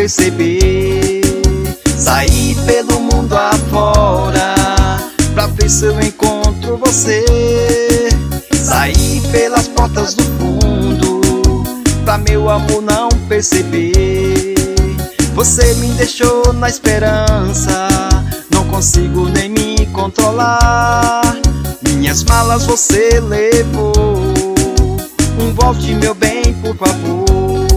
perceber. Saí pelo mundo afora pra ver se eu encontro você. Saí pelas portas do fundo pra meu amor não perceber. Você me deixou na esperança, não consigo nem me controlar. Minhas malas você levou, volte meu bem, por favor.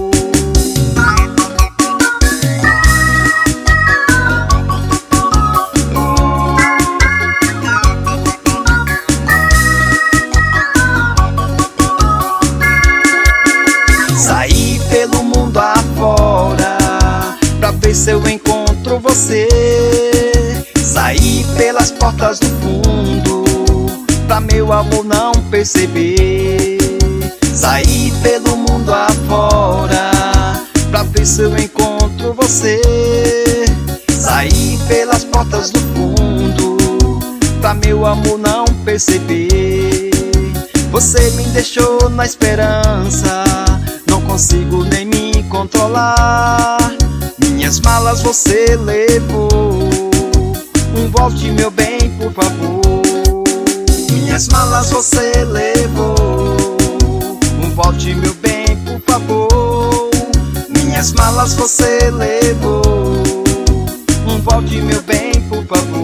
Saí pelo mundo afora pra ver se eu encontro você. Saí pelas portas do fundo pra meu amor não perceber. Saí pelo mundo afora pra ver se eu encontro você. Saí pelas portas do fundo pra meu amor não perceber. Você me deixou na esperança, não consigo nem me controlar. Minhas malas você levou, volte meu bem, por favor. Minhas malas você levou, volte meu bem, por favor. Minhas malas você levou, volte meu bem, por favor.